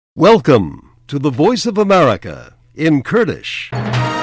Welcome to the Voice of America in Kurdish.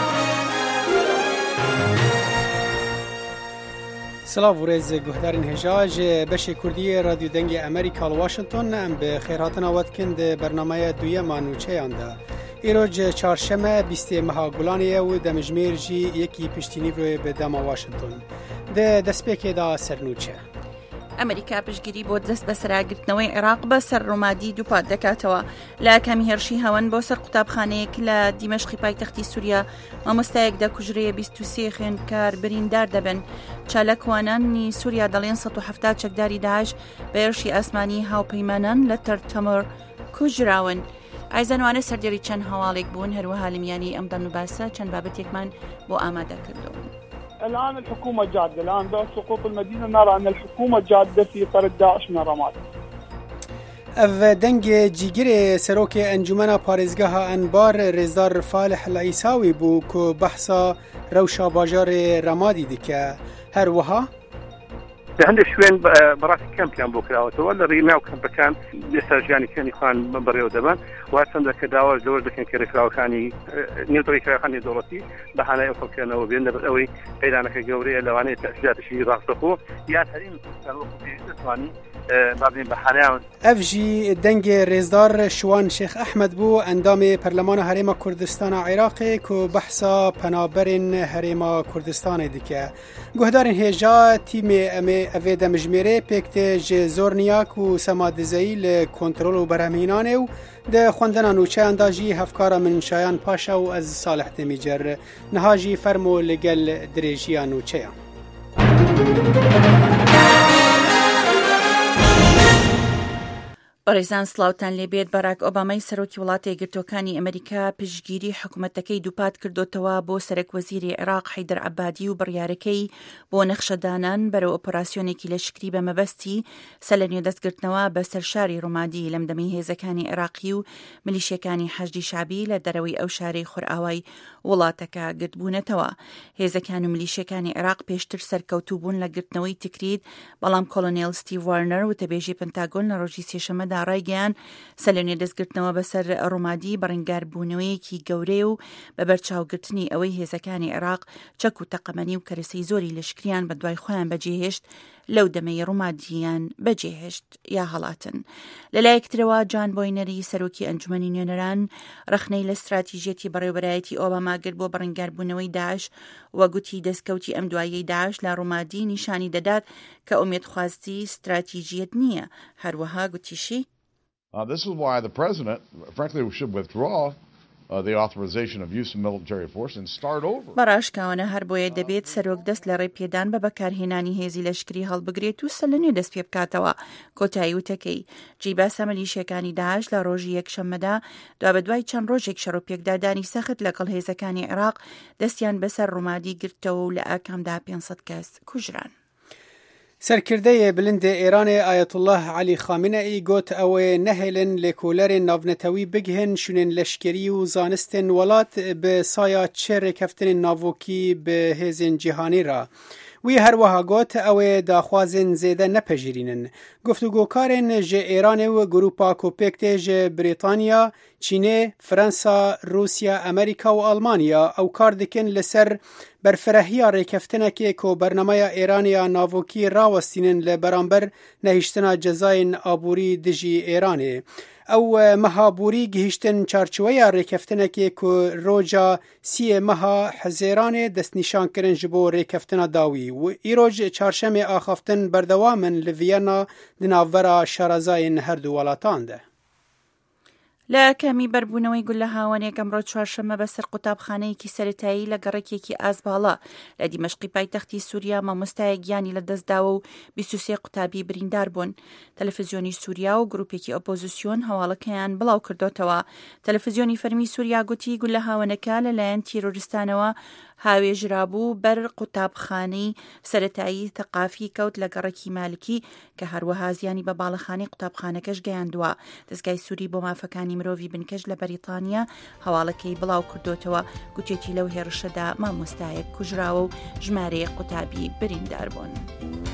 سلاو ورز گهدارین هجاج بشه کردی رادیو دنگ امریکا واشنطن ام به خیراتن آواد کند برنامه دویه مانوچه آنده ایروج چهارشنبه 20 ماه گولانیه و دمجمیر جی یکی پشتینی روی به دما واشنطن ده دسپیک دا سرنوچه ئەمریکا پشتگیری بۆ دەست بە سەراگرتنەوەی عێراق بە سەر ڕۆمادی دووپات دەکاتەوە لە کامی هێرشی هەون بۆ سەر قوتابخانەیەک لە دیمەشقی پایتەختی سووریا مامۆستایەک دەکوژرەیە 23 خوێندکار بریندار دەبن. چالاکوانانی سووریا دەڵێن 170 چەکداری داعش بە هێرشی ئاسمانی هاوپەیمانان لە تەرتەمەر کوژراون. ئایزانوانە سەردێری چەند هەواڵێک بوون هەروەها لمیانی ئەم دەن و باسە چەند بابەتێکمان بۆ ئامادە کردەوە. الآن الحكومة جادة، الآن بعد سقوط المدينة نرى أن الحكومة جادة في طرد داعش من الرماد. اف دنگ جیگر سروک انجمن پارێزگاه انبار رزدار فالح العیساوی بو که بحثا روشا باجار رمادی دکه هر وها هەندێک شوێن بەڕاستی کەمپیان بۆ کراوەتەوە لە ڕێناو کەمپەکان ئێستاژیانی کێنی خوان بەڕێوە دەبن و چەندە کە داواش لەوەش دەکەن کە ڕێکخراوەکانی نێودڕێکخراوەکانی دەوڵەتی بەهانای ئەوکەڵکردنەوە بێن لەبەر ئەوەی پەیدانەکە گەورەیە لەوانەیە تەشکیلاتیشی ڕاستەخۆ یا هەرین دەتوانی بابنین بەهانایان اف جی دنگ رزدار شوان شیخ احمد بو اندام پرلمان هرم کردستان عراق که بحثا پنابرین هرم کردستان دکه گهدارین هجا تیم اوی دمجمیره پکت زورنیاک و سمادزایی لکنترول و برهمینانه و ده خوندنا نوچه انداجی هفکارا من شایان پاشا و از صالح دمیجر نهاجی فرمو لگل دریجی نوچه بەڕێزان سلااوتان لێبێت بەراک ئۆبامای سەرۆکی وڵاتی یەکگرتووەکانی ئەمریکا پشتگیری حکوومەتەکەی دووپات کردوتەوە بۆ سەرۆکوەزیری عێراق حەیدەر عەبادی و بڕیارەکەی بۆ نەخشەدانان بەرەو ئۆپۆراسیۆنێکی لەشکری بە مەبەستی سەلەنیۆ دەستگرتنەوە بە سەرشاری ڕۆمادی لەمدەمی هێزەکانی عێراقی و ملیشیەکانی حەشدی شعبی لە دەرەوەی ئەو شارەی خورئاوای وڵاتەکە گرتبوونەتەوە. هێزەکان و ملیشیەکانی عێراق پێشتر سەرکەوتوو بوون لە گرتنەوەی تکرید بەڵام کۆلۆنێل ستیڤ وارنەر وتەبێژی پنتاگۆن لە ڕۆژی سێشەممەدا ڕایگەیان سەلێنێ دەستگرتنەوە بەسەر ڕۆمادی بەڕنگاربوونەوەیەکی گەورەیە و بە بەرچاوگرتنی ئەوەی هێزەکانی عێراق چەک و تەقەمەنی و کەرەسەی زۆری لەشکریان بە دوای خۆیان بەجێهێشت لەو دەمەی ڕۆمادیان بەجێهێشت یا هەڵاتن. لەلایەکترەوە جان بۆینەری سەرۆکی ئەنجومەنی نوێنەران ڕخنەی لە استراتیژیەتی بەڕێوەبەرایەتی ئۆباما کرد بۆ بەڕنگاربوونەوەی داعش و گوتی دەستکەوتی ئەم دوایەی داعش لە ڕۆمادی نیشانی دەدات کە ئومێدخواستی استراتیژیەت نییە. هەروەها گوتیشی This is why the president, frankly, should withdraw the authorization of use of military force and start over. بەڕاشکاوانە هەر بۆیە دەبێت سەرۆک دەست لە ڕێپێدان بە بەکارهێنانی هێزی لەشکری هەڵبگرێت و سەلەنێ دەست پێ بکاتەوە. کۆتایی وتەکەی جیباسە ملیشیەکانی داعش لە ڕۆژی یەکشەممەدا دوا بە دوای چەند ڕۆژێک شەڕۆپێکدادانی سەخت لەگەڵ هێزەکانی عێراق دەستیان بەسەر ڕۆمادی گرتەوە و لە ئاکامدا 500 کەس کوژران. سرکرده بلند ایران آیت الله علی خامنه‌ای گوت او نهلن لکولر ناونتوی بگهن شونن لشکری و زانستن ولات به سایا چه کفتن ناوکی به هزین جهانی را وی هر وها گوت او داخوازن زیده نپجیرینن گفتگوکارن ج ایران و گروپا کوپکت ج بریتانیا، چین، فرانسا، روسیا، امریکا و آلمانیا او کار دکن لسر برفرهی ریکفتنه که برنامه ایرانیا ناوکی راوستینن لبرانبر نهیشتنا جزاین آبوری دجی ایرانه. او مهابوری گهیشتن چارچوه ریکفتنه که روژا 3 ماه حزیران دست نشان کرن جبو ریکفتنه داوی و ایروج چارشم آخافتن بردوامن لویانا دناورا شارزاین هر دو ولاتان ده. لە کەمی بەربوونەوەی گول لە هاوانێک ئەمڕۆ چوارشەممە بەسەر قوتابخانەیەکی سەرەتایی لە گەڕێکێکی ئازباڵە لە دیمەشقی پایتەختی سووریا مامۆستایەک گیانی لە دەستداوە و 23 قوتابی بریندار بوون. تەلەڤیزیۆنی سووریا و گروپێکی ئۆپۆزیسیۆن هەواڵەکەیان بڵاو کردوتەوە. تەلەڤیزیۆنی فەرمی سووریا گوتی گول لە هاوانەکە لەلایەن تیرۆریستانەوە هاوێژرابوو بەر قوتابخانەی سەرەتایی تەقافی کەوت لە گەڕێکی مالکی کە هەروەها زیانی بە باڵەخانەی قوتابخانەکەش گەیاندووە. دەستگای سووری بۆ مافەکانی مرۆڤی بنکەش لە بەریتانیا هەواڵەکەی بڵاو کردوتەوە گوتێکی لەو هێرشەدا مامۆستایەک کوژراوە و ژمارەیە قوتابی بریندار بوون.